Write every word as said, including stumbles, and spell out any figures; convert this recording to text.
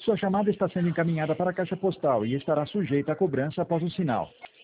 Sua chamada está sendo encaminhada para a caixa postal e estará sujeita a cobrança após o sinal.